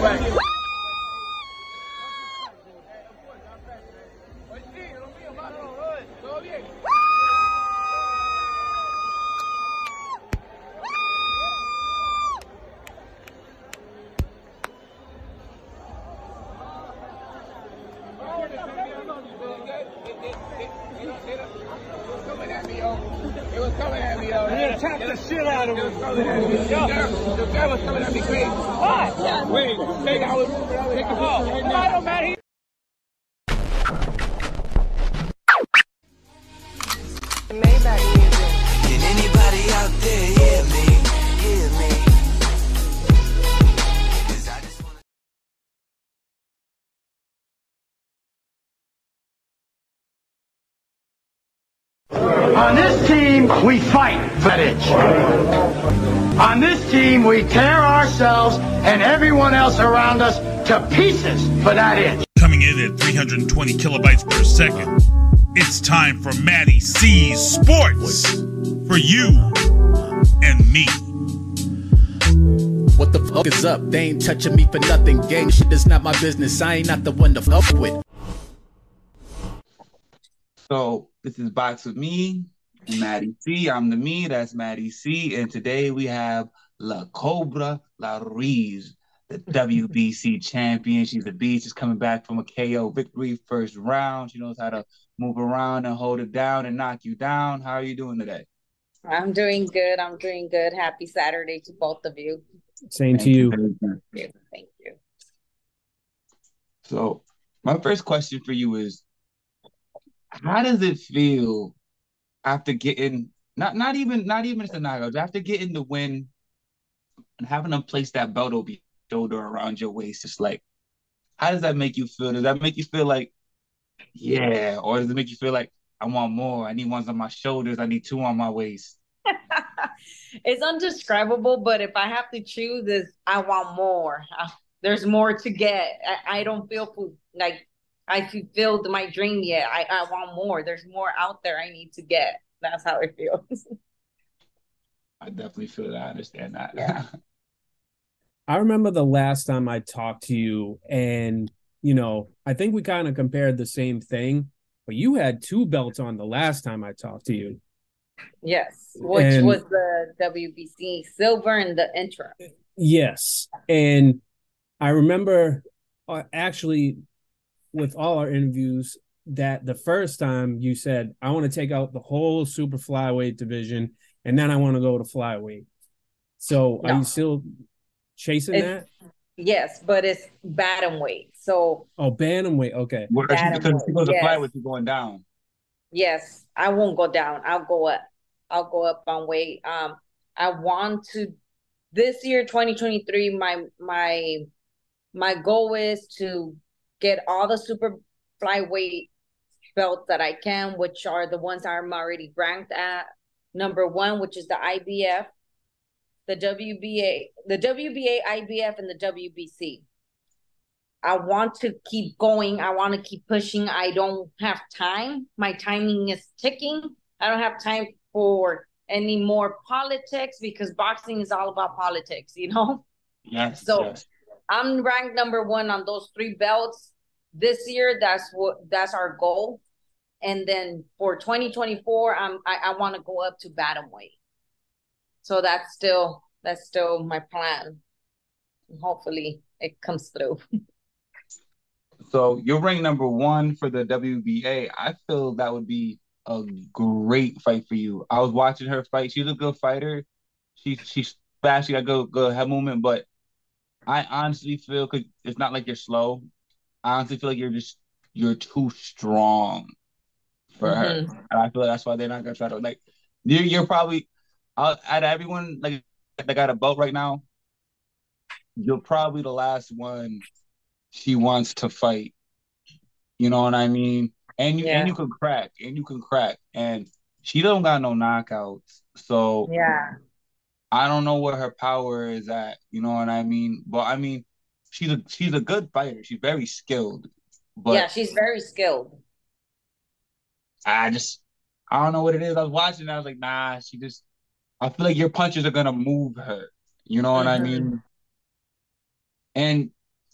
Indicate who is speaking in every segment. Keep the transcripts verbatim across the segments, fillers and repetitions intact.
Speaker 1: It was coming at me, though. You attacked the shit out of him. It was coming at me. The guy was coming at me quick. What? Wait, take I was moving. I was taking a picture right now. I don't matter.
Speaker 2: Maybach music. Can anybody out there hear me? Hear me?
Speaker 3: On this team, we fight for that itch. On this team, we tear ourselves and everyone else around us to pieces for that itch.
Speaker 4: Coming in at three hundred twenty kilobytes per second, it's time for Matty C's Sports for you and me.
Speaker 5: What the fuck is up? They ain't touching me for nothing. Gang shit is not my business. I ain't not the one to fuck with.
Speaker 6: So this is Box with me, Matty C. I'm the me, that's Matty C. And today we have La Cobra La Ruiz, the W B C champion. She's a beast. She's coming back from a K O victory first round. She knows how to move around and hold it down and knock you down. How are you doing today?
Speaker 7: I'm doing good. I'm doing good. Happy Saturday to both of you.
Speaker 8: Same Thank to you.
Speaker 7: you. Thank you.
Speaker 6: So my first question for you is, how does it feel after getting not not even not even just a knockout, after getting the win and having them place that belt over your shoulder around your waist? Just like, how does that make you feel? Does that make you feel like, yeah, or does it make you feel like, I want more? I need ones on my shoulders. I need two on my waist.
Speaker 7: It's indescribable, but if I have to choose, is I want more. Uh, there's more to get. I, I don't feel like I fulfilled my dream yet. I, I want more. There's more out there I need to get. That's how it feels.
Speaker 6: I definitely feel that. I understand that.
Speaker 7: Yeah.
Speaker 8: I remember the last time I talked to you, and, you know, I think we kind of compared the same thing, but you had two belts on the last time I talked to you.
Speaker 7: Yes, which and, was the W B C silver and the interim.
Speaker 8: Yes, and I remember uh, actually with all our interviews that the first time you said, I want to take out the whole super flyweight division and then I want to go to flyweight. So no. Are you still chasing it's, that?
Speaker 7: Yes, but it's bantamweight. So
Speaker 8: oh, bantamweight. Okay.
Speaker 6: Well, because she goes to flyweight, you're going down.
Speaker 7: Yes, I won't go down. I'll go up. I'll go up on weight. Um, I want to this year, twenty twenty-three. My my my goal is to get all the super flyweight belts that I can, which are the ones I'm already ranked at number one, which is the I B F, the W B A, the W B A, I B F, and the W B C. I want to keep going. I want to keep pushing. I don't have time. My timing is ticking. I don't have time for any more politics because boxing is all about politics, you know?
Speaker 6: Yes.
Speaker 7: So
Speaker 6: yes.
Speaker 7: I'm ranked number one on those three belts this year. That's what that's our goal. And then for twenty twenty-four, I'm I, I want to go up to bantamweight. So that's still that's still my plan. And hopefully it comes through.
Speaker 6: So you're ranked number one for the W B A. I feel that would be a great fight for you. I was watching her fight. She's a good fighter. She she's fast. She got good good head movement. But I honestly feel, because it's not like you're slow. I honestly feel like you're just you're too strong for mm-hmm. her. And I feel like that's why they're not gonna try to like. You're you're probably out of everyone like that got a belt right now. You're probably the last one she wants to fight. You know what I mean? And you yeah. and you can crack, and you can crack, and she don't got no knockouts. So
Speaker 7: yeah,
Speaker 6: I don't know where her power is at. You know what I mean? But I mean, she's a she's a good fighter. She's very skilled. But
Speaker 7: yeah, she's very skilled.
Speaker 6: I just I don't know what it is. I was watching, and I was like, nah. She just I feel like your punches are gonna move her. You know what mm-hmm. I mean? And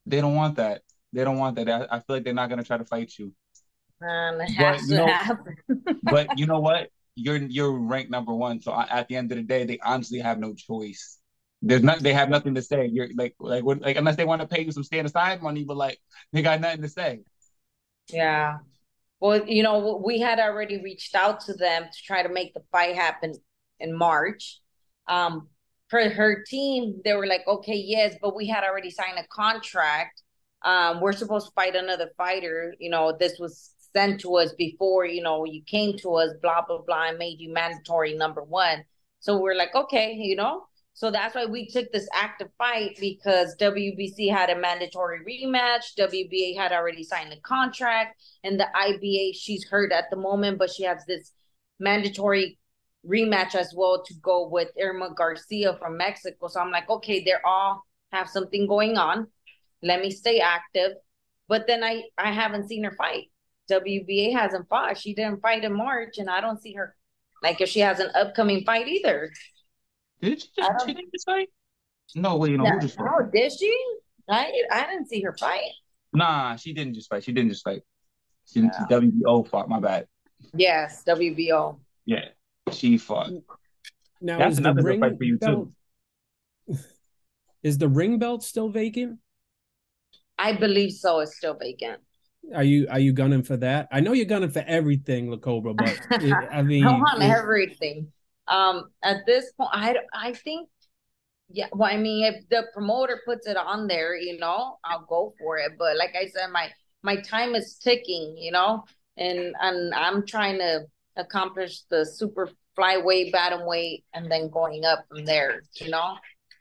Speaker 6: they don't want that. They don't want that. I, I feel like they're not gonna try to fight you.
Speaker 7: Um, it
Speaker 6: But
Speaker 7: has
Speaker 6: you
Speaker 7: to
Speaker 6: know,
Speaker 7: happen.
Speaker 6: but you know what? You're you're ranked number one. So at the end of the day, they honestly have no choice. There's not. They have nothing to say. You're like like what, like unless they want to pay you some stand aside money, but like they got nothing to say.
Speaker 7: Yeah. Well, you know, we had already reached out to them to try to make the fight happen in March. Um, for her team, they were like, okay, yes, but we had already signed a contract. Um, we're supposed to fight another fighter. You know, this was sent to us before, you know, you came to us, blah, blah, blah, and made you mandatory number one. So we're like, okay, you know, so that's why we took this active fight, because W B C had a mandatory rematch. W B A had already signed the contract, and the I B A, she's hurt at the moment, but she has this mandatory rematch as well to go with Irma Garcia from Mexico. So I'm like, okay, they're all have something going on. Let me stay active. But then I, I haven't seen her fight. W B A hasn't fought. She didn't fight in March, and I don't see her, like, if she has an upcoming fight either.
Speaker 6: Did she just, she didn't just fight? No, wait, no,
Speaker 7: No,
Speaker 6: who just fought?
Speaker 7: no, did she? I I didn't see her fight.
Speaker 6: Nah, she didn't just fight. She didn't just fight. She
Speaker 7: Yeah.
Speaker 6: W B O fought. My bad.
Speaker 7: Yes, W B O.
Speaker 6: Yeah, she fought.
Speaker 8: Now
Speaker 6: That's
Speaker 8: is the
Speaker 6: another good
Speaker 8: ring
Speaker 6: fight for you
Speaker 8: belt,
Speaker 6: too.
Speaker 8: is the ring belt still vacant?
Speaker 7: I believe so. It's still vacant.
Speaker 8: Are you are you gunning for that? I know you're gunning for everything, La Cobra, but it, I mean,
Speaker 7: I want
Speaker 8: it,
Speaker 7: everything. Um, at this point, I I think, yeah. Well, I mean, if the promoter puts it on there, you know, I'll go for it. But like I said, my my time is ticking, you know, and and I'm trying to accomplish the super flyweight, bantamweight, and then going up from there, you know.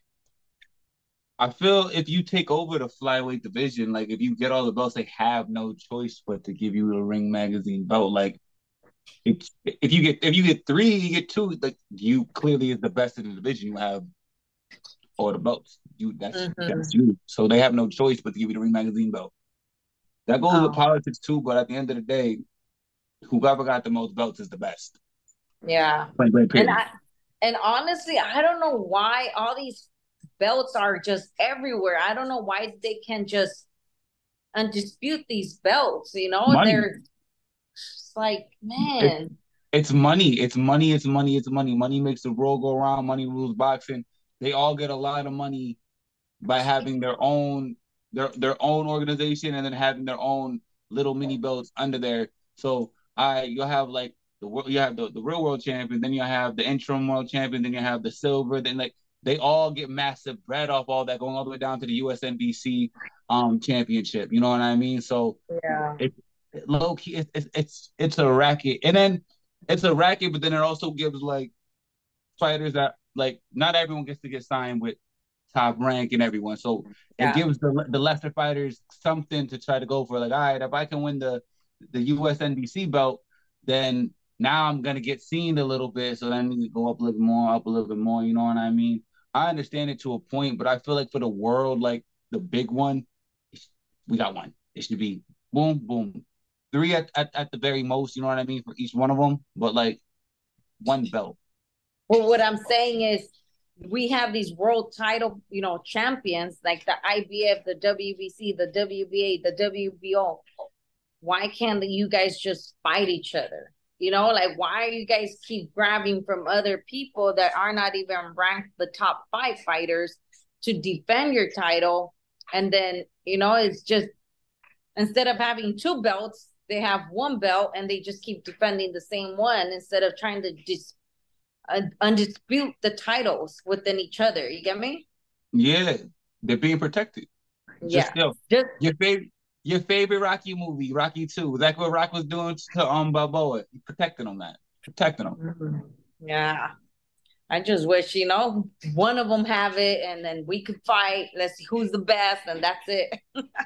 Speaker 6: I feel if you take over the flyweight division, like if you get all the belts, they have no choice but to give you a Ring Magazine belt. Like if if you get if you get three, you get two. Like you clearly is the best in the division. You have all the belts. You that's
Speaker 7: Mm-hmm.
Speaker 6: that's you. So they have no choice but to give you the Ring Magazine belt. That goes
Speaker 7: Oh.
Speaker 6: with politics too, but at the end of the day, whoever got the most belts is the best.
Speaker 7: Yeah.
Speaker 6: Point blank, period.
Speaker 7: And I, and honestly, I don't know why all these belts are just everywhere. I don't know why they can just undispute these belts, you know?
Speaker 6: Money.
Speaker 7: They're just like, man.
Speaker 6: It's money. It's money. It's money. It's money. Money makes the world go around. Money rules boxing. They all get a lot of money by having their own their their own organization and then having their own little mini belts under there. So I you'll have like the you have the, the real world champion, then you have the interim world champion, then you have the silver, then like they all get massive bread off all that, going all the way down to the U S N B C um championship. You know what I mean? So
Speaker 7: Yeah.
Speaker 6: it, it low key it's, it's it's it's a racket. And then it's a racket, but then it also gives like fighters that like not everyone gets to get signed with top rank and everyone. So
Speaker 7: Yeah.
Speaker 6: it gives the the lesser fighters something to try to go for. Like, all right, if I can win the the U S N B C belt, then now I'm gonna get seen a little bit. So then we go up a little more, up a little bit more. You know what I mean? I understand it to a point, but I feel like for the world, like the big one, we got one. It should be boom, boom, three at, at, at the very most. You know what I mean for each one of them, but like one belt.
Speaker 7: Well, what I'm saying is we have these world title, you know, champions like the I B F, the W B C, the W B A, the W B O. Why can't you guys just fight each other? You know, like why you guys keep grabbing from other people that are not even ranked the top five fighters to defend your title? And then, you know, it's just instead of having two belts, they have one belt and they just keep defending the same one instead of trying to dis- uh, undispute the titles within each other. You get me?
Speaker 6: Yeah, they're being protected.
Speaker 7: Yeah.
Speaker 6: Just, yo,
Speaker 7: just
Speaker 6: your favorite, your favorite Rocky movie, Rocky Two. That's what Rock was doing to um Balboa, protecting him, man, protecting him.
Speaker 7: Mm-hmm. Yeah. I just wish, you know, one of them have it and then we could fight. Let's see who's the best, and that's it.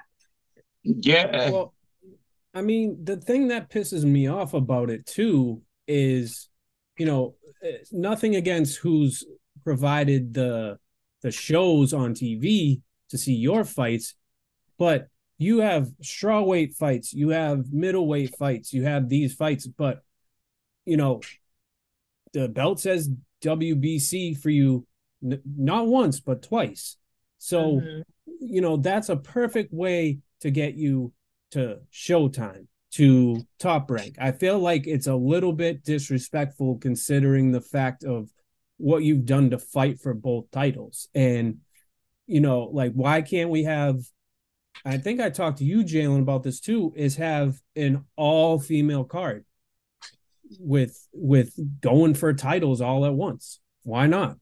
Speaker 6: Yeah.
Speaker 8: Well, I mean, the thing that pisses me off about it too is, you know, nothing against who's provided the the shows on T V to see your fights, but you have strawweight fights, you have middleweight fights, you have these fights, but you know, the belt says W B C for you, n- not once but twice. So,
Speaker 7: Mm-hmm.
Speaker 8: you know, that's a perfect way to get you to Showtime, to Top Rank. I feel like it's a little bit disrespectful considering the fact of what you've done to fight for both titles. And, you know, like, why can't we have, I think I talked to you, Jalen, about this too, is have an all-female card with with going for titles all at once. Why not?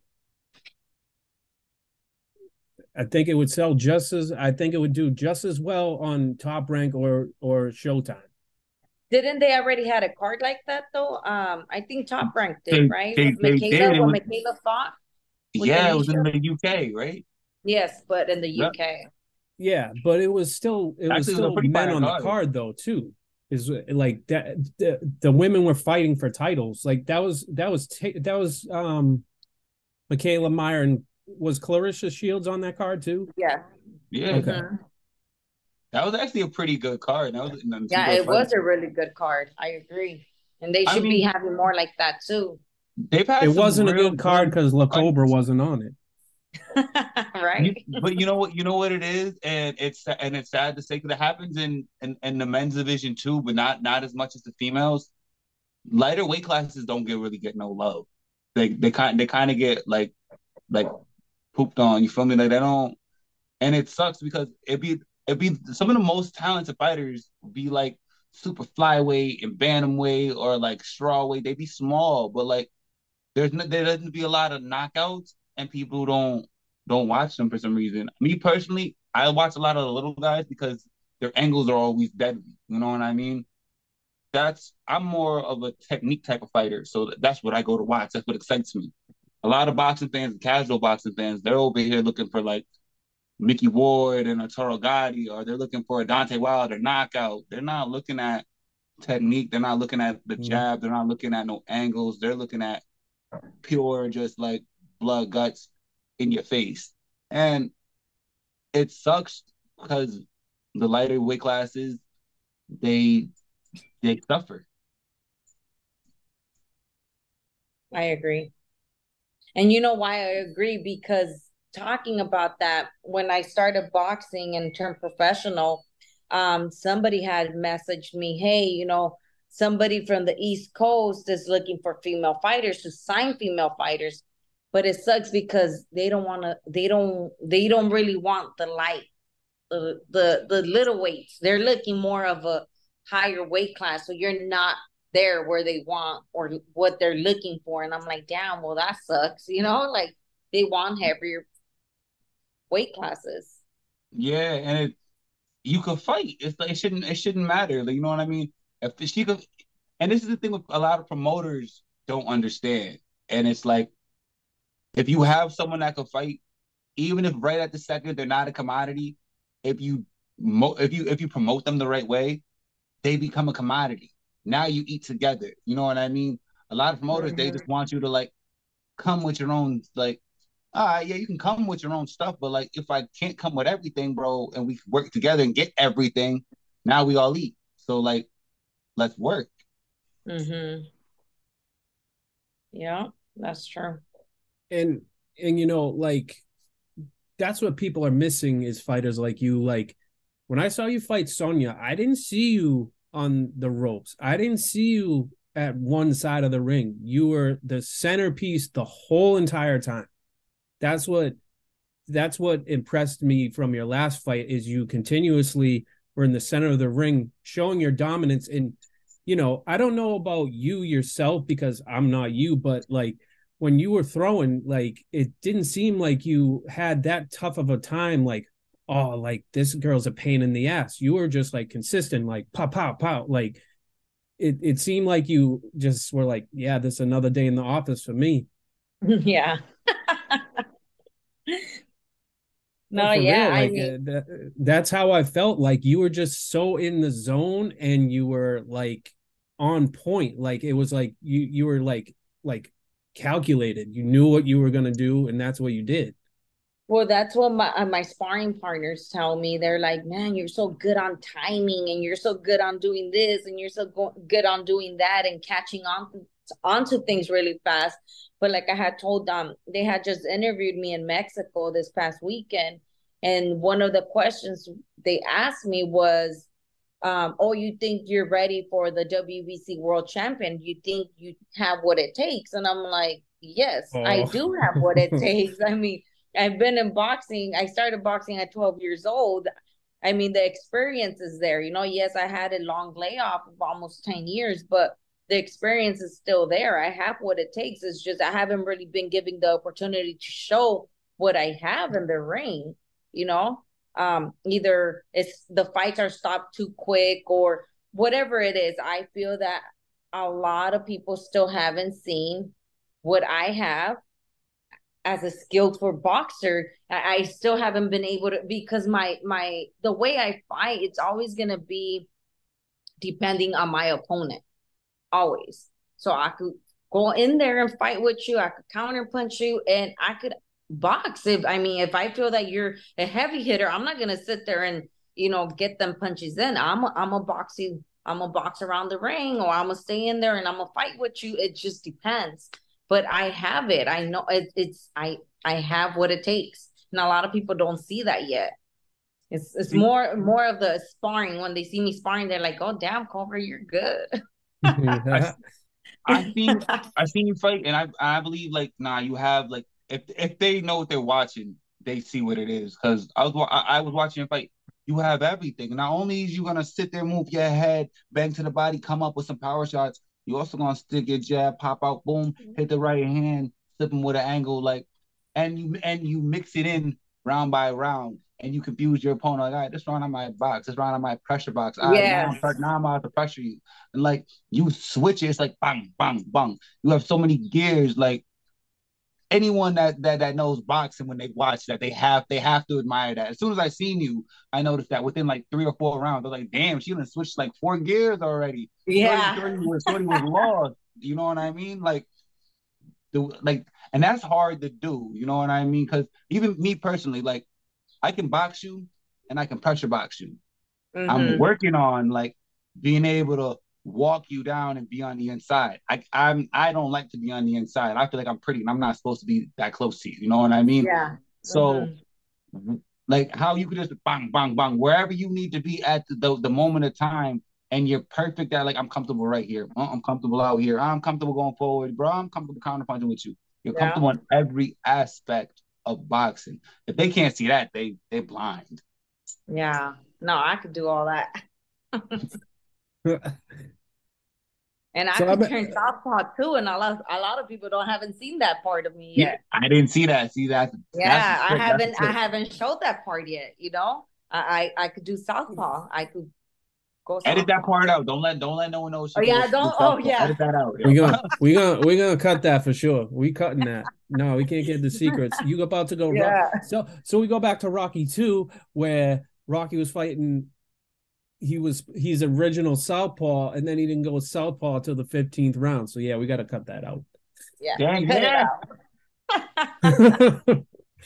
Speaker 8: I think it would sell just as I think it would do just as well on Top Rank or or Showtime.
Speaker 7: Didn't they already had a card like that though? Um, I think Top Rank did,
Speaker 6: They,
Speaker 7: right?
Speaker 6: they,
Speaker 7: With
Speaker 6: they
Speaker 7: Michaela,
Speaker 6: did. It
Speaker 7: what
Speaker 6: was,
Speaker 7: Michaela thought. with
Speaker 6: yeah, it was in
Speaker 7: Anisha?
Speaker 6: the U K, right?
Speaker 7: Yes, but in the
Speaker 6: Yep.
Speaker 7: U K.
Speaker 8: Yeah, but it was still it was
Speaker 6: Actually, it was a
Speaker 8: still
Speaker 6: pretty
Speaker 8: men
Speaker 6: fire
Speaker 8: on the
Speaker 6: card.
Speaker 8: card though too. Is like that the, the women were fighting for titles. Like that was that was ta- that was um Michaela Meyer, and was Clarissa Shields on that card too?
Speaker 7: Yeah.
Speaker 6: Yeah,
Speaker 8: Okay.
Speaker 7: Mhm.
Speaker 6: that was actually a pretty good card. That was some
Speaker 7: Yeah,
Speaker 6: good
Speaker 7: it was
Speaker 6: fights.
Speaker 7: a really good card. I agree. And they
Speaker 6: I
Speaker 7: should be
Speaker 6: mean,
Speaker 7: having more like that too.
Speaker 6: they've had
Speaker 8: It
Speaker 6: some
Speaker 8: wasn't a
Speaker 6: real
Speaker 8: good card
Speaker 6: good
Speaker 8: because La Cobra
Speaker 6: fights.
Speaker 8: wasn't on it.
Speaker 7: Right?
Speaker 6: You, but you know what? You know what it is, and it's and it's sad to say because it happens in, in in the men's division too, but not not as much as the females. Lighter weight classes don't get really get no love. They they kind they kind of get like like pooped on. You feel me? Like they don't, and it sucks because it be it be some of the most talented fighters be like super flyweight and bantamweight or like strawweight. They be small, but like there's no, there doesn't be a lot of knockouts, and people don't don't watch them for some reason. Me personally, I watch a lot of the little guys because their angles are always deadly. You know what I mean? That's I'm more of a technique type of fighter, so that's what I go to watch. That's what excites me. A lot of boxing fans, casual boxing fans, they're over here looking for like Mickey Ward and Arturo Gatti, or they're looking for a Dante Wilder knockout. They're not looking at technique. They're not looking at the jab. They're not looking at no angles. They're looking at pure, just like blood, guts in your face. And it sucks because the lighter weight classes, they they suffer.
Speaker 7: I agree. And you know why I agree? Because talking about that, when I started boxing and turned professional, um, somebody had messaged me, hey, you know, somebody from the East Coast is looking for female fighters to sign female fighters. But it sucks because they don't want to, they don't, they don't really want the light, the, the, the little weights. They're looking more of a higher weight class. So you're not there where they want or what they're looking for. And I'm like, damn, well, that sucks. You know, like they want heavier weight classes.
Speaker 6: Yeah, and it you could fight. It's like it shouldn't it shouldn't matter. Like, you know what I mean? If she could, and this is the thing with a lot of promoters don't understand. And it's like if you have someone that could fight, even if right at the second they're not a commodity, if you mo- if you if you promote them the right way, they become a commodity. Now you eat together. You know what I mean? A lot of promoters, they just want you to like come with your own, like, all right, yeah, you can come with your own stuff, but like if I can't come with everything, bro, and we work together and get everything, now we all eat. So like, let's work.
Speaker 7: Mm-hmm. Yeah, that's true.
Speaker 8: And and you know, like that's what people are missing is fighters like you. Like when I saw you fight Sonya, I didn't see you on the ropes. I didn't see you at one side of the ring. You were the centerpiece the whole entire time. That's what that's what impressed me from your last fight is you continuously were in the center of the ring, showing your dominance. And, you know, I don't know about you yourself because I'm not you, but like when you were throwing, like it didn't seem like you had that tough of a time, like, oh, like this girl's a pain in the ass. You were just like consistent, like pop, pop, pop. Like it, it seemed like you just were like, yeah, this is another day in the office for me.
Speaker 7: Yeah. No,
Speaker 8: For
Speaker 7: yeah,
Speaker 8: real,
Speaker 7: I
Speaker 8: like
Speaker 7: mean,
Speaker 8: uh, that, that's how I felt. Like you were just so in the zone, and you were like on point. Like it was like you you were like like calculated. You knew what you were gonna do, and that's what you did.
Speaker 7: well, that's what my uh, my sparring partners tell me. They're like, man, you're so good on timing, and you're so good on doing this, and you're so go- good on doing that, and catching on onto things really fast. But like I had told them, they had just interviewed me in Mexico this past weekend, And one of the questions they asked me was, um, oh, you think you're ready for the W B C World Champion? You think you have what it takes? And I'm like, yes,
Speaker 8: Oh.
Speaker 7: I do have what it takes. I mean, I've been in boxing. I started boxing at twelve years old. I mean, the experience is there. You know, yes, I had a long layoff of almost ten years, but the experience is still there. I have what it takes. It's just I haven't really been given the opportunity to show what I have in the ring, you know? Um, either it's the fights are stopped too quick or whatever it is. I feel that a lot of people still haven't seen what I have as a skillful boxer. I, I still haven't been able to, because my my the way I fight, it's always gonna be depending on my opponent. Always. So I could go in there and fight with you. I could counter punch you, and I could box. If I mean, if I feel that you're a heavy hitter, I'm not gonna sit there and, you know, get them punches in. I'm a, I'm a boxing. I'm a box around the ring, or I'm gonna stay in there and I'm gonna fight with you. It just depends. But I have it. I know it, it's I I have what it takes, and a lot of people don't see that yet. It's it's more more of the sparring. When they see me sparring, they're like, "Oh, damn, Cobra, you're good."
Speaker 6: I, I seen I seen you fight, and I I believe like nah, you have like if if they know what they're watching, they see what it is. Because I was I, I was watching you fight. You have everything. Not only is you gonna sit there, move your head, bang to the body, come up with some power shots. You also gonna stick your jab, pop out, boom, hit the right hand, slip him with an angle, like, and you and you mix it in round by round. And you confuse your opponent, like, all right, this round I might box, this round I might pressure box. All right,
Speaker 7: Yes.
Speaker 6: now, now I'm about to pressure you. And like you switch it, it's like bang, bang, bang. You have so many gears. Like anyone that that that knows boxing, when they watch that, they have they have to admire that. As soon as I seen you, I noticed that within like three or four rounds, they're like, damn, she done switched like four gears already.
Speaker 7: Yeah.
Speaker 6: Shorty, Shorty was, Shorty was lost. You know what I mean? Like the like, and that's hard to do. You know what I mean? Because even me personally, like, I can box you and I can pressure box you. Mm-hmm. I'm working on like being able to walk you down and be on the inside. I I'm I don't like to be on the inside. I feel like I'm pretty and I'm not supposed to be that close to you. You know what I mean?
Speaker 7: Yeah.
Speaker 6: So
Speaker 7: mm-hmm.
Speaker 6: like how you could just bang, bang, bang, wherever you need to be at the, the, the moment of time, and you're perfect at like, I'm comfortable right here. I'm comfortable out here. I'm comfortable going forward, bro. I'm comfortable counterpunching with you. You're yeah. comfortable in every aspect of boxing. If they can't see that, they they blind.
Speaker 7: Yeah, no, I could do all that. And I so could turn southpaw too, and a lot a lot of people don't haven't seen that part of me yet.
Speaker 6: Yeah, I didn't see that. See that?
Speaker 7: Yeah, I haven't I haven't showed that part yet. You know, I I, I could do southpaw. I could go.
Speaker 6: Edit that part out. Don't let don't let no one know.
Speaker 7: Oh yeah, don't. Oh yeah.
Speaker 6: Edit that out.
Speaker 8: We gonna we gonna we gonna cut that for sure. We cutting that. No, we can't get the secrets. You about to go.
Speaker 7: Yeah.
Speaker 8: Rock. So so we go back to Rocky two, where Rocky was fighting. He was he's original southpaw, and then he didn't go southpaw until the fifteenth round. So yeah, we got to cut that out.
Speaker 7: Yeah,
Speaker 6: Dang,
Speaker 7: cut
Speaker 6: yeah.
Speaker 8: it out.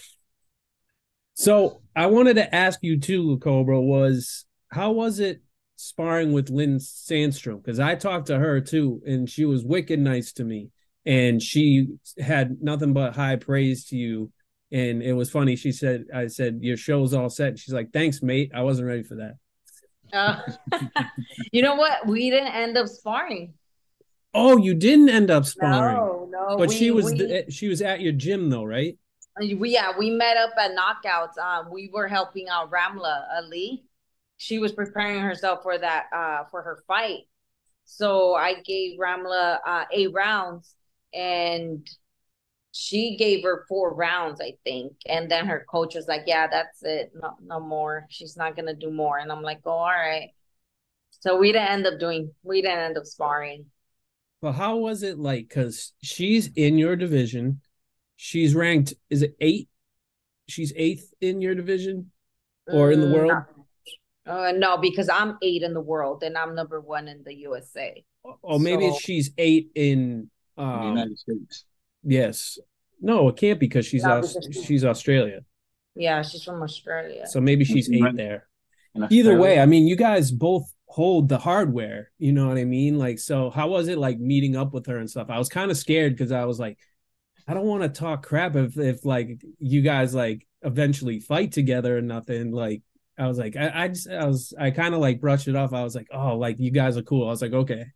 Speaker 8: So I wanted to ask you too, Cobra, was how was it sparring with Lynn Sandstrom? Because I talked to her too, and she was wicked nice to me, and she had nothing but high praise to you. And it was funny. She said, "I said your show's all set." And she's like, "Thanks, mate. I wasn't ready for that."
Speaker 7: Uh, you know what? We didn't end up sparring.
Speaker 8: Oh, you didn't end up sparring.
Speaker 7: No, no.
Speaker 8: But
Speaker 7: we,
Speaker 8: she was
Speaker 7: we,
Speaker 8: the, she was at your gym though, right?
Speaker 7: We, yeah, we met up at Knockouts. Um, we were helping out Ramla Ali. She was preparing herself for that uh for her fight. So I gave Ramla uh, eight rounds, and she gave her four rounds, I think. And then her coach was like, yeah, that's it. No, no more. She's not going to do more. And I'm like, oh, all right. So we didn't end up doing, we didn't end up sparring.
Speaker 8: Well, how was it like? Because she's in your division. She's ranked, is it eight? She's eighth in your division or in the world?
Speaker 7: No, uh, no, because I'm eight in the world and I'm number one in the U S A.
Speaker 8: Oh, maybe so, she's eight in um,
Speaker 6: the United States.
Speaker 8: Yes. No, it can't because she's no, because she's, she's Australia.
Speaker 7: Yeah, she's from Australia.
Speaker 8: So maybe she's eight there. Either way, I mean, you guys both hold the hardware. You know what I mean? Like, so how was it like meeting up with her and stuff? I was kind of scared because I was like, I don't want to talk crap if, if like you guys like eventually fight together or nothing. Like I was like, I, I just I was I kind of like brushed it off. I was like, oh, like you guys are cool. I was like, okay.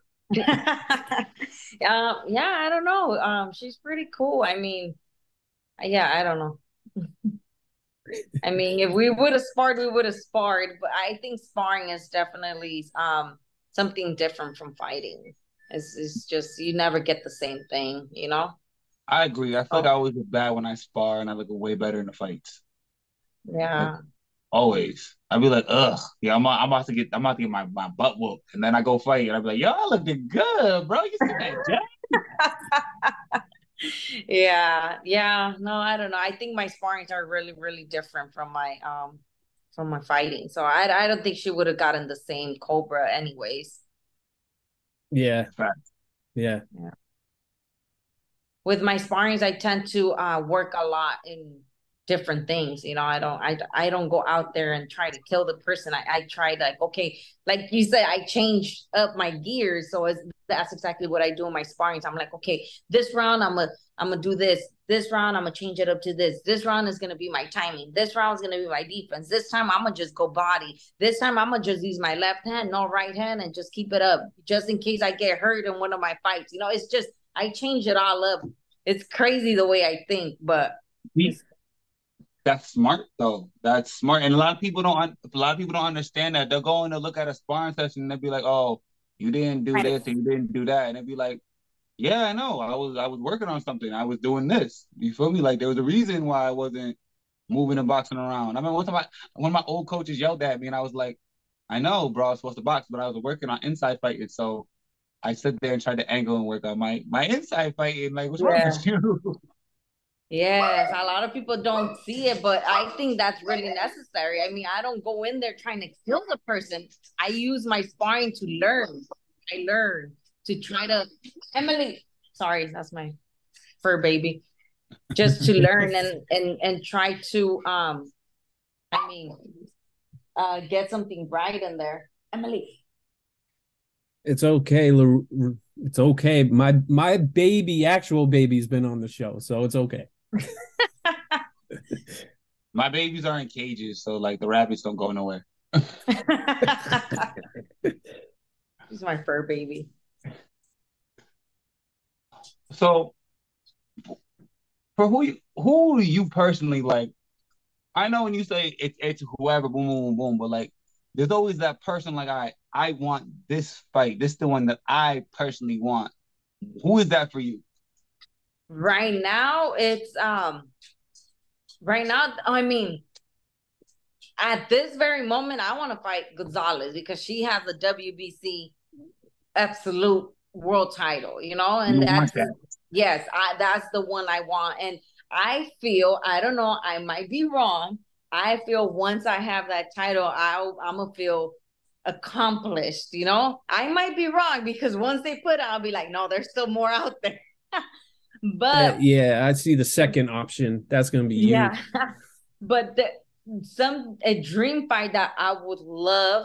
Speaker 7: uh, yeah, I don't know. Um, she's pretty cool. I mean, yeah, I don't know. I mean, if we would have sparred, we would have sparred. But I think sparring is definitely um something different from fighting. It's, it's just you never get the same thing, you know?
Speaker 6: I agree. I feel
Speaker 7: Oh.
Speaker 6: like I always look bad when I spar, and I look way better in the fights.
Speaker 7: Yeah.
Speaker 6: Like, always. I'd be like, ugh, yeah, I'm, I'm about to get, I'm about to get my, my butt whooped, and then I go fight, and I'd be like, y'all looking good, bro. You see that, Jack?
Speaker 7: Yeah, yeah. No, I don't know. I think my sparrings are really, really different from my um from my fighting. So I I don't think she would have gotten the same Cobra anyways.
Speaker 8: Yeah.
Speaker 6: Fact.
Speaker 8: Yeah.
Speaker 7: Yeah. With my sparrings, I tend to uh work a lot in different things. You know, I don't I I don't go out there and try to kill the person. I, I try to, like, okay, like you said, I changed up my gears. So it's, that's exactly what I do in my sparrings. I'm like, okay, this round I'm gonna I'm gonna do this. This round I'm gonna change it up to this. This round is gonna be my timing. This round is gonna be my defense. This time I'm gonna just go body. This time I'm gonna just use my left hand, no right hand, and just keep it up just in case I get hurt in one of my fights. You know, it's just I change it all up. It's crazy the way I think, but
Speaker 6: it's, that's smart though. That's smart, and a lot of people don't. A lot of people don't understand that. They'll go in to look at a sparring session and they'll be like, "Oh, you didn't do this and you didn't do that," and they'll be like, "Yeah, I know. I was I was working on something. I was doing this. You feel me? Like there was a reason why I wasn't moving and boxing around." I mean, one time I, one of my old coaches yelled at me, and I was like, "I know, bro. I was supposed to box, but I was working on inside fighting." So I sit there and try to angle and work on my my inside fighting. Like, what's wrong
Speaker 7: yeah.
Speaker 6: with you?
Speaker 7: Yes, a lot of people don't see it, but I think that's really necessary. I mean, I don't go in there trying to kill the person. I use my sparring to learn. I learn to try to, Emily, sorry, that's my fur baby. Just to learn and and and try to, um, I mean, uh, get something right in there. Emily.
Speaker 8: It's okay. It's okay. My my baby, actual baby's been on the show, so it's okay.
Speaker 6: My babies are in cages, so like the rabbits don't go nowhere.
Speaker 7: She's my fur baby.
Speaker 6: So, for who you, who do you personally like? I know when you say it's it's whoever, boom, boom, boom, boom, but like, there's always that person like I I want this fight. This is the one that I personally want. Who is that for you?
Speaker 7: Right now, it's um. Right now, I mean, at this very moment, I want to fight Gonzalez because she has a W B C absolute world title, you know, and
Speaker 6: You
Speaker 7: that's
Speaker 6: want that.
Speaker 7: yes, I that's the one I want. And I feel, I don't know, I might be wrong. I feel once I have that title, I'll, I'm gonna feel accomplished, you know. I might be wrong because once they put it, I'll be like, no, there's still more out there. But
Speaker 8: uh, yeah, I see the second option. That's gonna be you.
Speaker 7: Yeah, but the, some a dream fight that I would love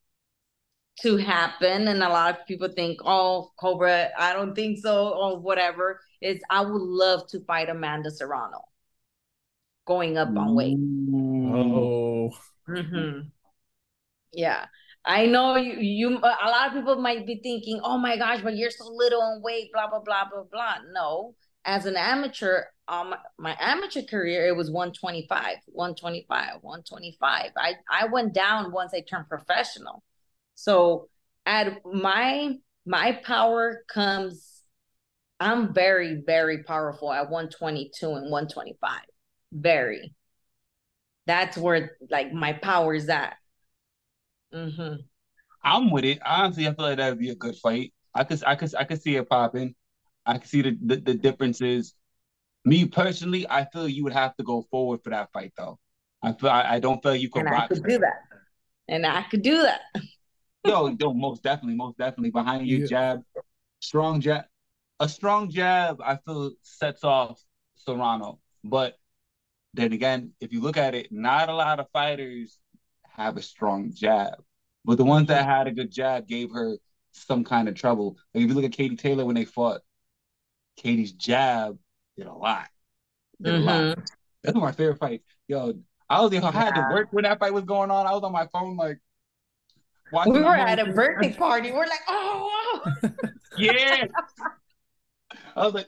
Speaker 7: to happen, and a lot of people think, "Oh, Cobra, I don't think so," or whatever. Is I would love to fight Amanda Serrano, going up on weight.
Speaker 8: Oh,
Speaker 7: mm-hmm. Yeah. I know you, you, a lot of people might be thinking, oh my gosh, but you're so little in weight, blah, blah, blah, blah, blah. No, as an amateur, um, my amateur career, it was one twenty-five, one twenty-five, one twenty-five. I, I went down once I turned professional. So at my, my power comes, I'm very, very powerful at one twenty-two and one twenty-five. Very. That's where like my power is at. Mm-hmm.
Speaker 6: I'm with it. Honestly, I feel like that would be a good fight. I could, I could, I could see it popping. I could see the, the the differences. Me personally, I feel you would have to go forward for that fight, though. I feel I, I don't feel you could.
Speaker 7: And I could do that. And I could do that.
Speaker 6: yo, yo, most definitely, most definitely behind your
Speaker 8: yeah.
Speaker 6: jab, strong jab, a strong jab. I feel sets off Serrano, but then again, if you look at it, not a lot of fighters have a strong jab. But the ones that had a good jab gave her some kind of trouble. Like if you look at Katie Taylor when they fought, Katie's jab did a lot. Did
Speaker 7: mm-hmm.
Speaker 6: a lot. That's my favorite fight. Yo, I was I had to
Speaker 7: Yeah.
Speaker 6: work when that fight was going on. I was on my phone like watching
Speaker 7: We
Speaker 6: the
Speaker 7: were
Speaker 6: whole
Speaker 7: at a
Speaker 6: thing.
Speaker 7: birthday party. We're like, oh, wow.
Speaker 6: Yeah. I was like,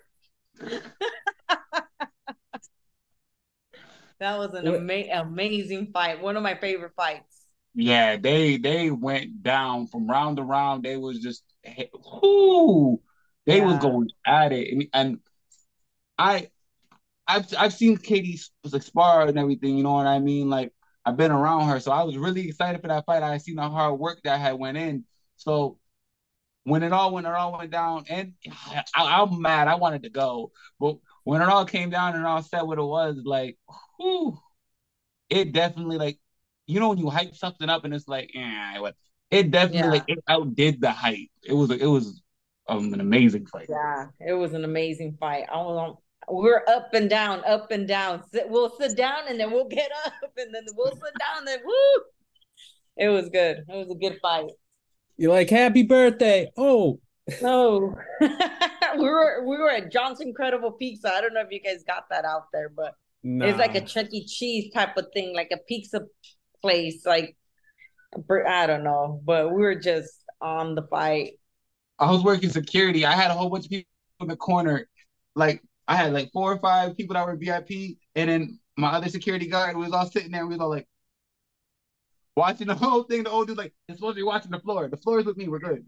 Speaker 7: That was an
Speaker 8: What-
Speaker 7: ama- amazing fight. One of my favorite fights.
Speaker 6: yeah, they they went down from round to round. They was just, whoo, they was
Speaker 7: Yeah.
Speaker 6: going at it, and, and I I've I've seen Katie like spar and everything. You know what I mean? Like I've been around her, so I was really excited for that fight. I seen the hard work that had went in. So when it all when it all went down, and I, I'm mad. I wanted to go, but when it all came down and all said what it was, like, whew, it definitely like, you know, when you hype something up and it's like, eh, what? It definitely
Speaker 7: Yeah.
Speaker 6: like it outdid the hype. It was it was um, an amazing fight.
Speaker 7: Yeah. It was an amazing fight. I was on. We're up and down, up and down. Sit, we'll sit down and then we'll get up, and then we'll sit down and then woo. It was good. It was a good fight.
Speaker 8: You're like, happy birthday. Oh,
Speaker 7: No, we were we were at John's Incredible Pizza. I don't know if you guys got that out there, but
Speaker 8: nah.
Speaker 7: it's like a Chuck E. Cheese type of thing, like a pizza place. Like I don't know, but we were just on the fight.
Speaker 6: I was working security. I had a whole bunch of people in the corner. Like I had like four or five people that were V I P, and then my other security guard was all sitting there. We was all like watching the whole thing. The old dude like, it's supposed to be watching the floor. The floor is with me. We're good.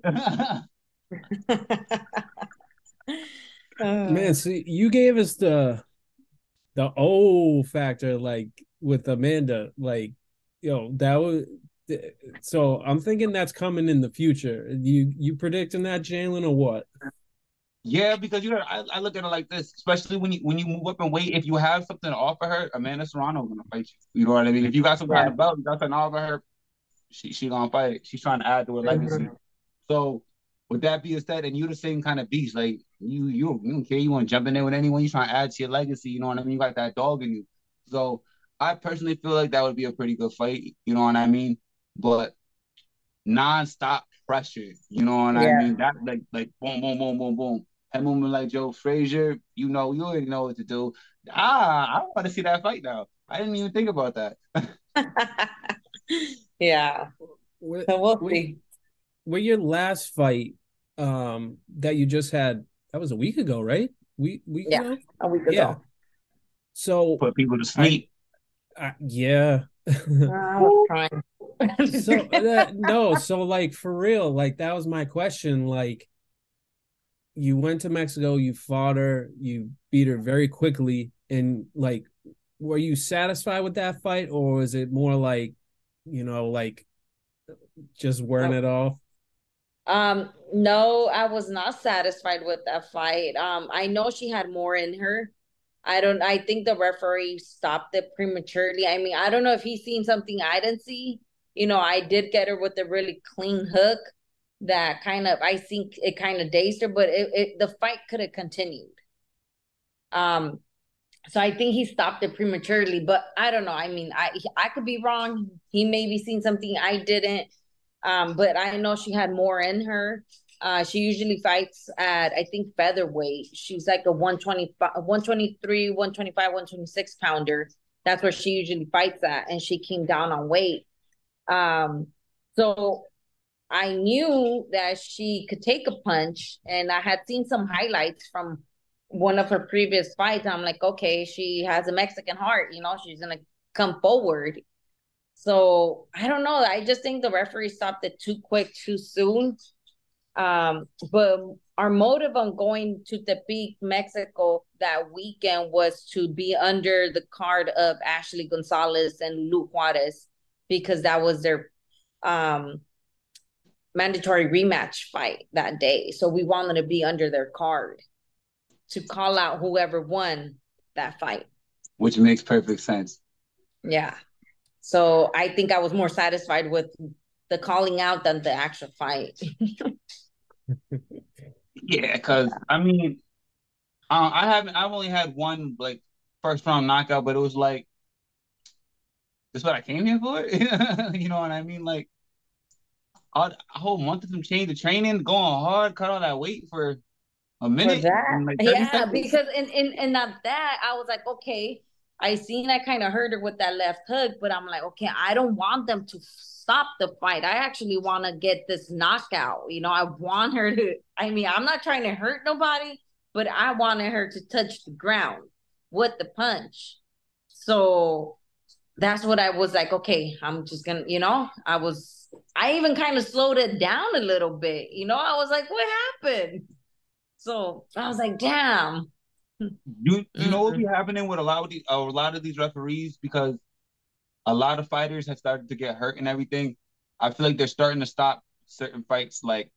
Speaker 8: Man, see, you gave us the the O factor, like with Amanda, like, yo, that was. So I'm thinking that's coming in the future. You you predicting that, Jalen, or what?
Speaker 6: Yeah, because you know, I, I look at it like this, especially when you when you move up in weight. If you have something to offer her, Amanda Serrano's gonna fight you. You know what I mean? If you got some kind
Speaker 7: Yeah.
Speaker 6: of belt, you got something to offer her, she she gonna fight it. She's trying to add to her legacy. So with that being said, and you the same kind of beast, like you you you don't care. You want to jump in there with anyone. You trying to add to your legacy. You know what I mean? You got that dog in you. So I personally feel like that would be a pretty good fight. You know what I mean? But non-stop pressure. You know what I
Speaker 7: Yeah.
Speaker 6: mean? That like like boom boom boom boom boom. That movement like Joe Frazier, you know, you already know what to do. Ah, I want to see that fight now. I didn't even think about that.
Speaker 7: Yeah.
Speaker 8: With,
Speaker 7: So we'll
Speaker 8: with,
Speaker 7: see.
Speaker 8: with your last fight, um, that you just had, that was a week ago, right? Week week
Speaker 7: Yeah,
Speaker 8: ago?
Speaker 7: a week ago.
Speaker 8: Yeah. So
Speaker 6: Put people to sleep.
Speaker 8: I, yeah.
Speaker 7: I was trying.
Speaker 8: So that, no, so like for real, like that was my question. Like you went to Mexico, you fought her, you beat her very quickly, and like, were you satisfied with that fight, or was it more like, you know, like just wearing
Speaker 7: No.
Speaker 8: it off?
Speaker 7: Um, no, I was not satisfied with that fight. Um, I know she had more in her. I don't. I think the referee stopped it prematurely. I mean, I don't know if he's seen something I didn't see. You know, I did get her with a really clean hook that kind of, I think it kind of dazed her, but it, it the fight could have continued. Um, so I think he stopped it prematurely, but I don't know. I mean, I I could be wrong. He maybe seen something I didn't. Um, but I know she had more in her. Uh, she usually fights at, I think, featherweight. She's like a one twenty-five, one twenty-three, one twenty-five, one twenty-six pounder. That's where she usually fights at, and she came down on weight. Um, so I knew that she could take a punch, and I had seen some highlights from one of her previous fights. I'm like, okay, she has a Mexican heart, you know, she's gonna come forward. So I don't know. I just think the referee stopped it too quick, too soon. Um, but our motive on going to Tepic, Mexico that weekend was to be under the card of Ashley Gonzalez and Lu Juarez, because that was their um mandatory rematch fight that day. So we wanted to be under their card to call out whoever won that fight.
Speaker 6: Which makes perfect sense.
Speaker 7: Yeah. So I think I was more satisfied with the calling out than the actual fight.
Speaker 6: Yeah, because I mean, uh, I haven't. I've only had one like first round knockout, but it was like, this is what I came here for. You know what I mean? Like all, a whole month of some change of training, going hard, cut all that weight for a
Speaker 7: For
Speaker 6: minute.
Speaker 7: that,
Speaker 6: and, like, thirty
Speaker 7: yeah,
Speaker 6: seconds.
Speaker 7: because in in in that that I was like, okay, I seen I kind of hurt her with that left hook, but I'm like, okay, I don't want them to stop the fight. I actually want to get this knockout. You know, I want her to, I mean, I'm not trying to hurt nobody, but I wanted her to touch the ground with the punch. So that's what I was like, okay, I'm just gonna, you know, I was, I even kind of slowed it down a little bit. You know, I was like, what happened? So I was like, damn.
Speaker 6: You you know what be happening with a lot of the, a lot of these referees, because a lot of fighters have started to get hurt and everything. I feel like they're starting to stop certain fights like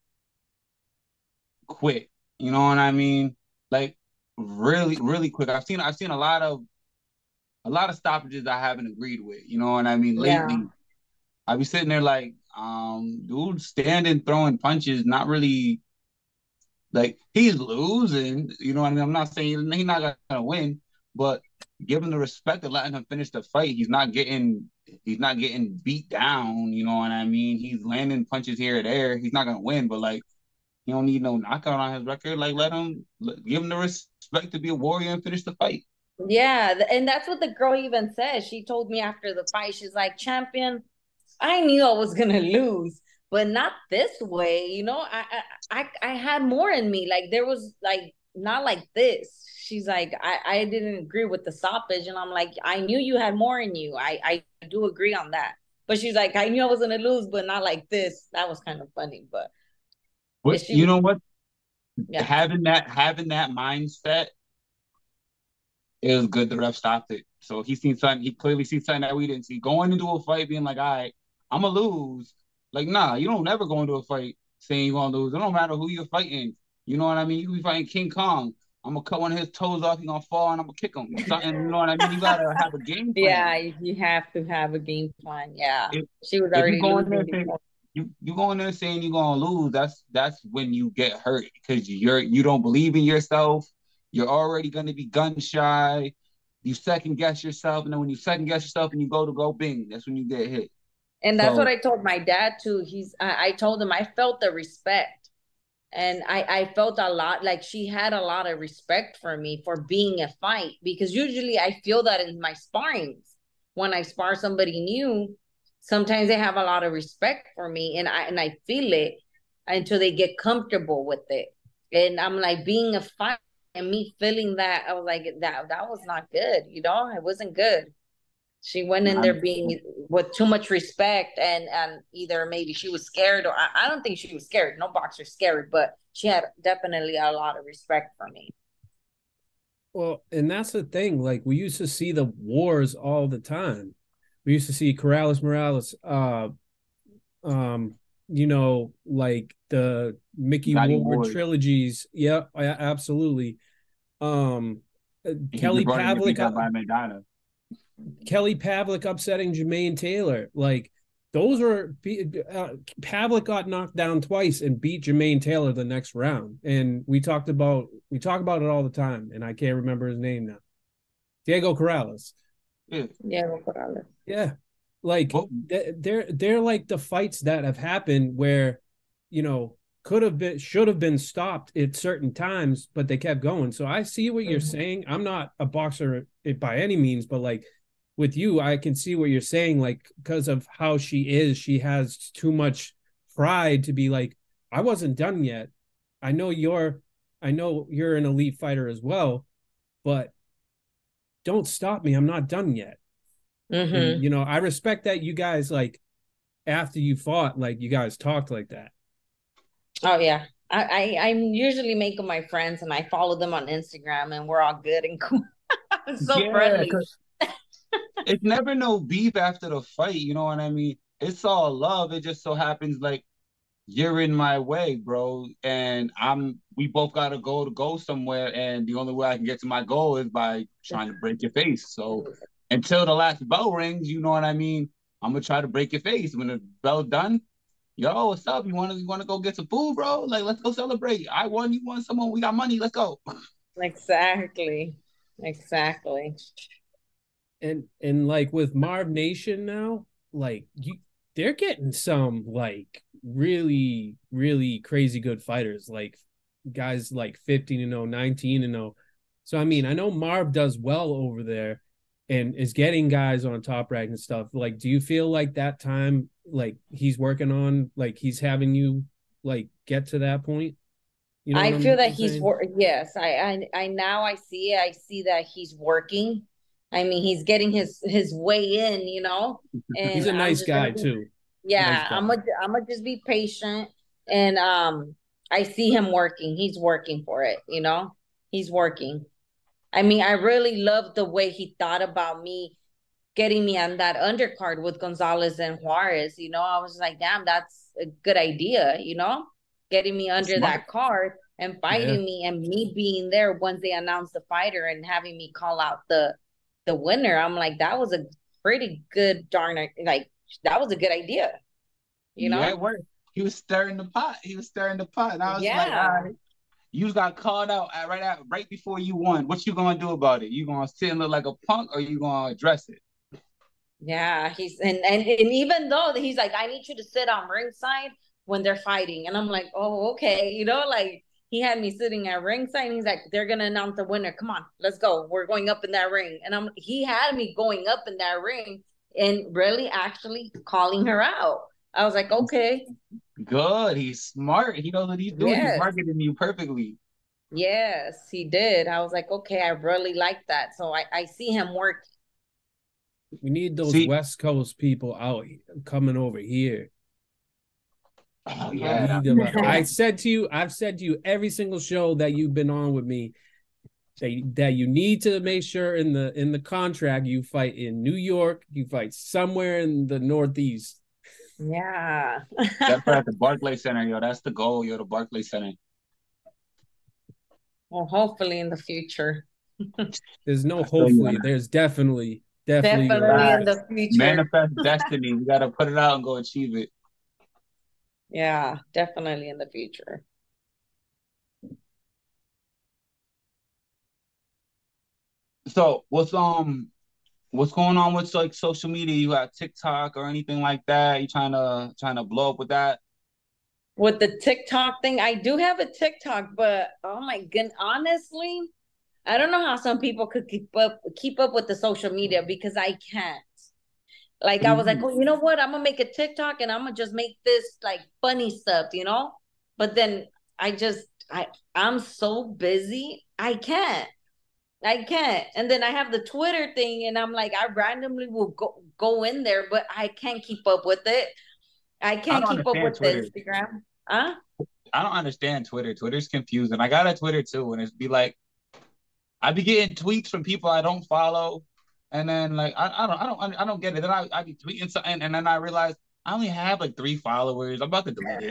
Speaker 6: quick. You know what I mean? Like really, really quick. I've seen I've seen a lot of a lot of stoppages I haven't agreed with. You know what I mean? Lately,
Speaker 7: Yeah.
Speaker 6: I be sitting there like, um, dude, standing throwing punches, not really. Like, he's losing, you know what I mean? I'm not saying he's not gonna win, but give him the respect of letting him finish the fight. He's not getting he's not getting beat down, you know what I mean? He's landing punches here or there. He's not gonna win, but like, he don't need no knockout on his record. Like, let him give him the respect to be a warrior and finish the fight.
Speaker 7: Yeah, and that's what the girl even said. She told me after the fight, she's like, champion, I knew I was gonna lose, but not this way. You know, I I I had more in me. Like there was like not like this. She's like, I I didn't agree with the stoppage, and I'm like, I knew you had more in you. I I do agree on that. But she's like, I knew I was gonna lose, but not like this. That was kind of funny, but
Speaker 6: what,
Speaker 7: she,
Speaker 6: you know what?
Speaker 7: Yeah.
Speaker 6: Having that having that mindset, it was good the ref stopped it. So he seen something, he clearly sees something that we didn't see. Going into a fight being like, all right, I'm gonna lose. Like, nah, you don't never go into a fight saying you're gonna lose. It don't matter who you're fighting. You know what I mean? You be fighting King Kong. I'm gonna cut one of his toes off, he's gonna fall and I'm gonna kick him. Something, you know what I mean? You gotta have a game plan.
Speaker 7: Yeah, you have to have a game plan. Yeah.
Speaker 6: If,
Speaker 7: she was
Speaker 6: if
Speaker 7: already
Speaker 6: you go in there
Speaker 7: losing
Speaker 6: saying,
Speaker 7: before.
Speaker 6: you, you go in there saying you're gonna lose, that's that's when you get hurt, because you're you don't believe in yourself. You're already gonna be gun shy. You second guess yourself, and then when you second guess yourself and you go to go bing, that's when you get hit.
Speaker 7: And that's
Speaker 6: So-
Speaker 7: what I told my dad too. He's I, I told him I felt the respect. And I, I felt a lot like she had a lot of respect for me for being a fight, because usually I feel that in my sparrings. When I spar somebody new, sometimes they have a lot of respect for me, and I and I feel it until they get comfortable with it. And I'm like, being a fight and me feeling that, I was like, that that was not good, you know, it wasn't good. She went in there being with too much respect, and and either maybe she was scared, or I, I don't think she was scared. No boxer's scared, but she had definitely a lot of respect for me.
Speaker 8: Well, and that's the thing. Like, we used to see the wars all the time. We used to see Corrales Morales, uh, um, you know, like the Mickey
Speaker 6: Johnny
Speaker 8: Ward
Speaker 6: Ward.
Speaker 8: trilogies. Yeah, yeah, absolutely. Um, uh, Kelly
Speaker 6: brought him to beat
Speaker 8: Pavlik,
Speaker 6: up by Madonna.
Speaker 8: Kelly Pavlik upsetting Jermaine Taylor. Like, those were uh, Pavlik got knocked down twice and beat Jermaine Taylor the next round. And we talked about we talk about it all the time, and I can't remember his name now. Diego Corrales.
Speaker 6: Yeah.
Speaker 7: Diego Corrales.
Speaker 8: Yeah. Like
Speaker 6: Well-
Speaker 8: they're they're like the fights that have happened where, you know, could have been should have been stopped at certain times, but they kept going. So I see what you're saying. I'm not a boxer by any means, but like with you, I can see what you're saying. Like, because of how she is, she has too much pride to be like, I wasn't done yet. I know you're I know you're an elite fighter as well, but don't stop me. I'm not done yet.
Speaker 7: Mm-hmm.
Speaker 8: And, you know, I respect that you guys, like, after you fought, like, you guys talked like that.
Speaker 7: Oh yeah, I, I I'm usually making my friends, and I follow them on Instagram, and we're all good and cool. It's so
Speaker 6: Yeah,
Speaker 7: friendly.
Speaker 6: 'cause it's never no beef after the fight, you know what I mean? It's all love. It just so happens like you're in my way, bro, and I'm we both gotta go to go somewhere, and the only way I can get to my goal is by trying to break your face. So until the last bell rings, you know what I mean? I'm gonna try to break your face. When the bell's done, yo, what's up? You wanna you wanna go get some food, bro? Like, let's go celebrate. I won, you won, someone, we got money, let's go.
Speaker 7: Exactly. Exactly.
Speaker 8: And and like with Marv Nation now, like you they're getting some like really, really crazy good fighters, like guys like fifteen and oh, nineteen and oh. So I mean, I know Marv does well over there. and is getting guys on Top Rank and stuff. Like, do you feel like that time, like he's working on, like he's having you like get to that point?
Speaker 7: You know I feel that he's wor- yes. I, I I now I see it. I see that he's working. I mean, he's getting his his way in. You know, and
Speaker 8: he's a nice guy be, too.
Speaker 7: Yeah, nice guy. I'm gonna I'm gonna just be patient, and um, I see him working. He's working for it. You know, he's working. I mean, I really love the way he thought about me, getting me on that undercard with Gonzalez and Juarez. You know, I was like, damn, that's a good idea. You know. Getting me under Smart. that card and fighting yeah. me, and me being there once they announced the fighter and having me call out the the winner. I'm like, that was a pretty good darn like that was a good idea. You know,
Speaker 6: yeah, it worked. He was stirring the pot. He was stirring the pot, and I was yeah. like, all right. You got called out at, right at, right before you won. What you gonna do about it? You gonna sit and look like a punk, or you gonna address it?
Speaker 7: Yeah, he's and and, and even though he's like, I need you to sit on ringside when they're fighting. And I'm like, oh, okay. You know, like he had me sitting at ringside and he's like, they're going to announce the winner. Come on, let's go. We're going up in that ring. And I'm, he had me going up in that ring and really actually calling her out. I was like, okay.
Speaker 6: Good. He's smart. He knows what he's doing. Yes. He's marketing you perfectly.
Speaker 7: Yes, he did. I was like, okay, I really like that. So I, I see him working.
Speaker 8: We need those see, West Coast people out coming over here.
Speaker 6: Oh, yeah.
Speaker 8: I said to you, I've said to you every single show that you've been on with me that, that you need to make sure in the in the contract you fight in New York, you fight somewhere in the Northeast.
Speaker 7: Yeah.
Speaker 6: That's at the Barclays Center, yo. That's the goal, yo, the Barclays Center.
Speaker 7: Well, hopefully in the future.
Speaker 8: There's no hopefully. There's definitely, definitely,
Speaker 7: definitely in the future.
Speaker 6: Manifest destiny. You got to put it out and go achieve it.
Speaker 7: Yeah, definitely in the future.
Speaker 6: So what's um what's going on with like social media? You got TikTok or anything like that? You trying to trying to blow up with that?
Speaker 7: With the TikTok thing, I do have a TikTok, but oh my goodness, honestly, I don't know how some people could keep up keep up with the social media because I can't. Like, I was like, oh, you know what? I'm going to make a TikTok and I'm going to just make this, like, funny stuff, you know? But then I just, I, I'm so busy. I can't. I can't. And then I have the Twitter thing and I'm like, I randomly will go, go in there, but I can't keep up with it. I can't I keep up with Twitter. The Instagram. Huh?
Speaker 6: I don't understand Twitter. Twitter's confusing. I got a Twitter, too, and it's be like, I be getting tweets from people I don't follow. And then like I, I don't I don't I don't get it. Then I, I be tweeting something and then I realize I only have like three followers. I'm about to delete it.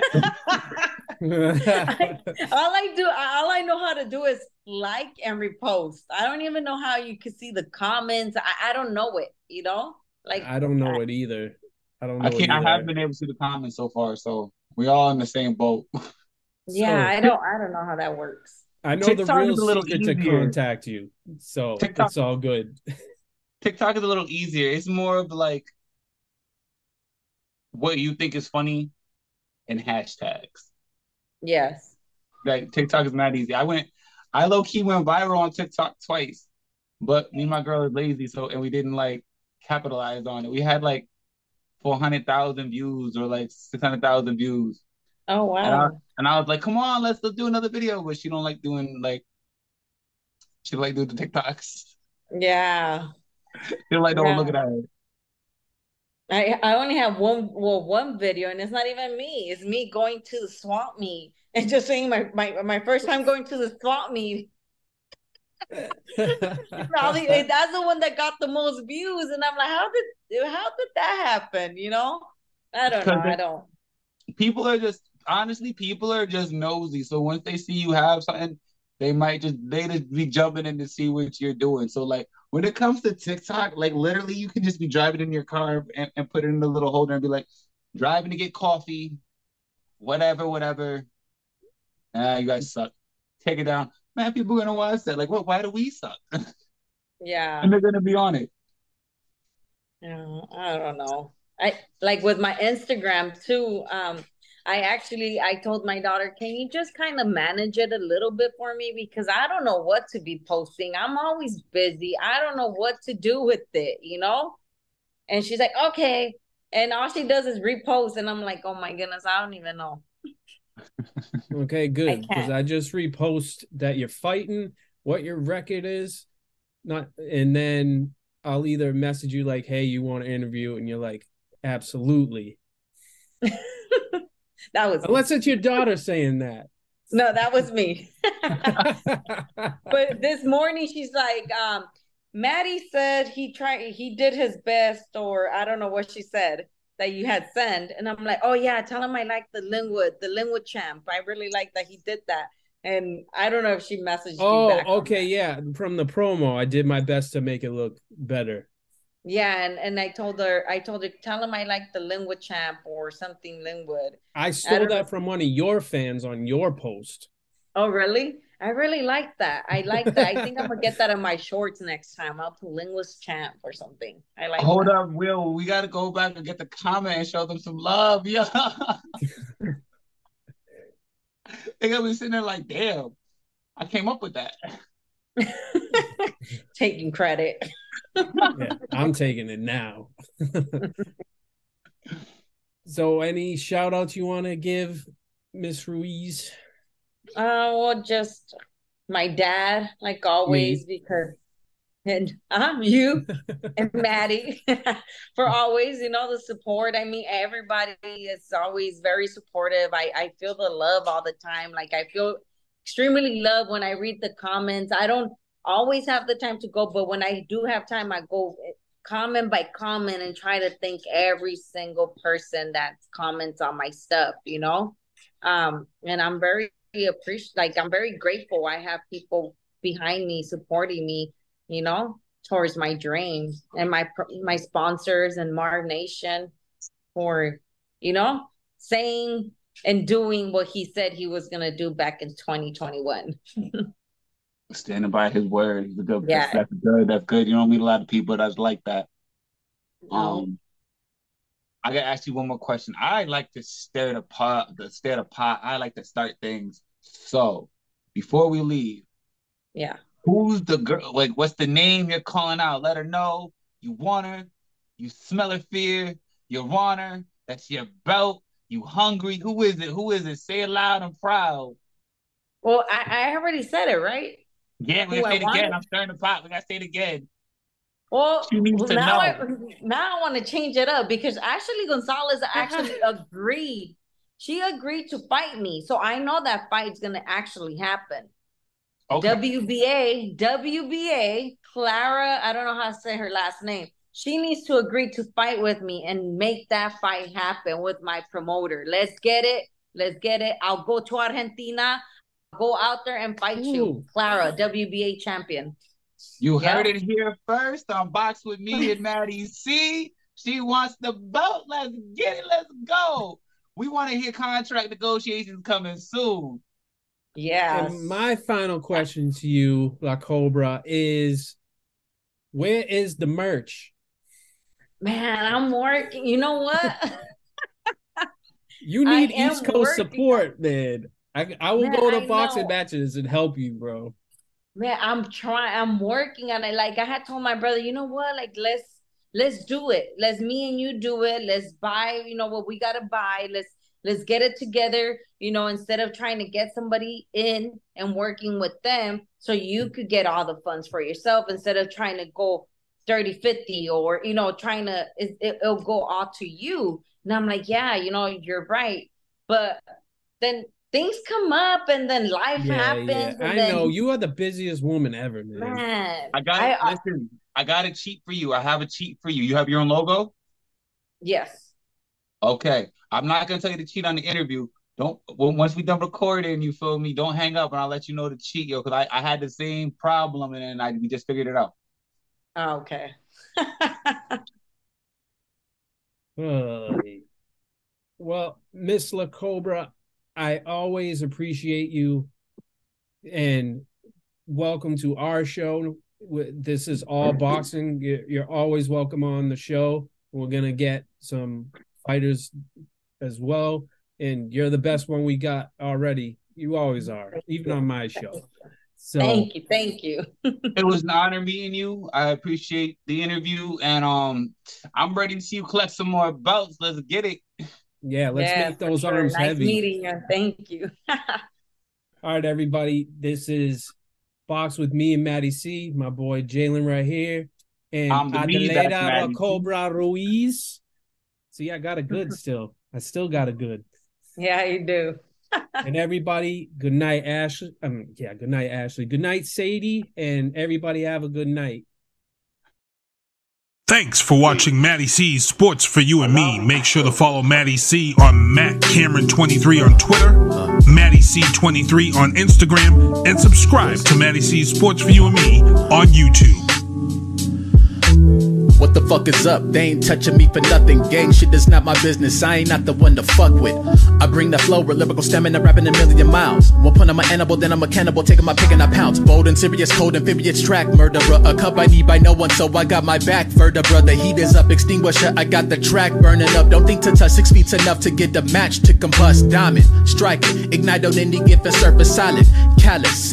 Speaker 7: I, all I do, all I know how to do is like and repost. I don't even know how you can see the comments. I, I don't know it, you know? Like
Speaker 8: I don't know I, it either. I don't know.
Speaker 6: I can't I haven't been able to see the comments so far, so we all in the same boat.
Speaker 7: Yeah, so, I don't I don't know how that works.
Speaker 8: I know TikTok the real secret to contact you. So TikTok. It's all good.
Speaker 6: TikTok is a little easier. It's more of like what you think is funny and hashtags.
Speaker 7: Yes.
Speaker 6: Like TikTok is not easy. I went, I low key went viral on TikTok twice, but me and my girl are lazy, so and we didn't like capitalize on it. We had like four hundred thousand views or like six hundred thousand views.
Speaker 7: Oh wow!
Speaker 6: And I, and I was like, come on, let's let's do another video. But she don't like doing like she don't like doing the TikToks.
Speaker 7: Yeah.
Speaker 6: They're like, don't yeah. look at her.
Speaker 7: I, I only have one well one video and it's not even me. It's me going to the swap meet and just saying my my, my first time going to the swap meet. Probably that's the one that got the most views and I'm like, how did how did that happen? You know? I don't know. I don't.
Speaker 6: People are just honestly, people are just nosy. So once they see you have something, they might just they just be jumping in to see what you're doing. So like when it comes to TikTok, like literally you can just be driving in your car and, and put it in the little holder and be like, driving to get coffee, whatever, whatever. Ah, you guys suck. Take it down. Man, people are gonna watch that. Like, what? Why do we suck?
Speaker 7: Yeah.
Speaker 6: And they're gonna be on it.
Speaker 7: Yeah, I don't know. I like with my Instagram too. Um, I actually, I told my daughter, can you just kind of manage it a little bit for me? Because I don't know what to be posting. I'm always busy. I don't know what to do with it, you know? And she's like, okay. And all she does is repost. And I'm like, oh my goodness, I don't even know.
Speaker 8: Okay, good. Because I, I just repost that you're fighting, what your record is, not, and then I'll either message you like, hey, you want to interview? And you're like, absolutely.
Speaker 7: That was
Speaker 8: unless me. It's your daughter saying that.
Speaker 7: No, that was me. But this morning she's like, um, Maddie said he tried, he did his best, or I don't know what she said that you had sent. And I'm like, oh yeah, tell him I like the Linwood, the Linwood champ. I really like that he did that. And I don't know if she messaged
Speaker 8: oh,
Speaker 7: you back.
Speaker 8: Oh, okay, yeah. From the promo, I did my best to make it look better.
Speaker 7: Yeah, and, and I told her, I told her, tell him I like the Linwood champ or something Linwood.
Speaker 8: I stole I that know. from one of your fans on your post.
Speaker 7: Oh, really? I really like that. I like that. I think I'm gonna get that in my shorts next time. I'll put Linwood's champ or something. I like.
Speaker 6: Hold
Speaker 7: that.
Speaker 6: up, Will. We got to go back and get the comment and show them some love, yeah. They gonna be sitting there like, damn, I came up with that.
Speaker 7: Taking credit.
Speaker 8: Yeah, I'm taking it now. So, any shout outs you want to give, Miss Ruiz?
Speaker 7: Uh, well, just my dad, like always, Me. because and uh, you and Maddie for always, you know, the support. I mean, everybody is always very supportive. I, I feel the love all the time. Like I feel extremely loved when I read the comments. I don't always have the time to go, but when I do have time, I go comment by comment and try to thank every single person that comments on my stuff, you know? Um, and I'm very appreciate, like, I'm very grateful. I have people behind me supporting me, you know, towards my dreams, and my my sponsors and Marv Nation for, you know, saying and doing what he said he was going to do back in twenty twenty-one.
Speaker 6: Standing by his word. He's a good,
Speaker 7: yeah.
Speaker 6: That's good. That's good. You don't meet a lot of people that's like that. No. Um, I got to ask you one more question. I like to stir the pot, the stir the pot. I like to start things. So before we leave,
Speaker 7: yeah,
Speaker 6: who's the girl? Like, what's the name you're calling out? Let her know you want her. You smell her fear. You want her. That's your belt. You hungry. Who is it? Who is it? Say it loud and proud.
Speaker 7: Well, I, I already said it, right?
Speaker 6: Yeah, we gotta say it again. I'm stirring the pot. We gotta say it again.
Speaker 7: Well,
Speaker 6: she needs
Speaker 7: well
Speaker 6: to
Speaker 7: now,
Speaker 6: know.
Speaker 7: I, now I want to change it up because Ashley Gonzalez actually agreed. She agreed to fight me. So I know that fight's going to actually happen. Okay. W B A, W B A, Clara, I don't know how to say her last name. She needs to agree to fight with me and make that fight happen with my promoter. Let's get it. Let's get it. I'll go to Argentina. I'll go out there and fight Ooh. you. Clara, W B A champion.
Speaker 6: You heard yep. it here first on Box With Me and Maddie C. She wants the belt. Let's get it. Let's go. We want to hear contract negotiations coming soon.
Speaker 7: Yeah.
Speaker 8: And my final question to you, La Cobra, is where is the merch?
Speaker 7: Man, I'm working. You know what?
Speaker 8: You need East Coast working. support, man. I, I will man, go to I boxing know. matches and help you, bro.
Speaker 7: Man, I'm trying. I'm working on it. Like I had told my brother, you know what? Like let's let's do it. Let's me and you do it. Let's buy. You know what we gotta buy. Let's let's get it together. You know, instead of trying to get somebody in and working with them, so you could get all the funds for yourself instead of trying to go thirty fifty or you know trying to it, it, it'll go all to you. And I'm like, yeah, you know, you're right, but then. Things come up and then life yeah, happens. Yeah.
Speaker 8: I
Speaker 7: then...
Speaker 8: know you are the busiest woman ever, man.
Speaker 7: man
Speaker 6: I got I, listen. I got a cheat for you. I have a cheat for you. You have your own logo?
Speaker 7: Yes.
Speaker 6: Okay. I'm not gonna tell you to cheat on the interview. Don't. Well, once we done recording, you feel me? Don't hang up, and I'll let you know to cheat, yo. Because I, I had the same problem, and then I we just figured it out.
Speaker 7: Oh, okay.
Speaker 8: uh, well, Miss La Cobra, I always appreciate you, and welcome to our show. This is all boxing. You're always welcome on the show. We're gonna get some fighters as well. and you're the best one we got already. You always are, even on my show. So
Speaker 7: thank you, thank you.
Speaker 6: It was an honor meeting you. I appreciate the interview, and um, I'm ready to see you collect some more belts. Let's get it.
Speaker 8: Yeah, let's
Speaker 7: yeah,
Speaker 8: make those
Speaker 7: sure.
Speaker 8: arms
Speaker 7: nice
Speaker 8: heavy.
Speaker 7: Meeting you. Thank you.
Speaker 8: All right, everybody. This is Box with me and Maddie C. My boy Jalen right here, and Adelaida Cobra Ruiz. See, I got a good still. I still got a good.
Speaker 7: Yeah, you do.
Speaker 8: And everybody, good night, Ashley. I mean, yeah, good night, Ashley. Good night, Sadie, and everybody have a good night.
Speaker 4: Thanks for watching Matty C's Sports for You and Me. Make sure to follow Matty C on Matt Cameron twenty-three on Twitter, Matty C twenty-three on Instagram, and subscribe to Matty C's Sports for You and Me on YouTube.
Speaker 5: What the fuck is up? They ain't touching me for nothing. Gang shit is not my business. I ain't not the one to fuck with. I bring the flow with lyrical stamina, rapping a million miles. One point I'm an animal, then I'm a cannibal, taking my pick and I pounce. Bold and serious, cold amphibious track murderer. A cup I need by no one, so I got my back vertebra. The heat is up, extinguisher. I got the track burning up. Don't think to touch six feet's enough to get the match to combust. Diamond, strike it, ignite on any given surface solid. Callous.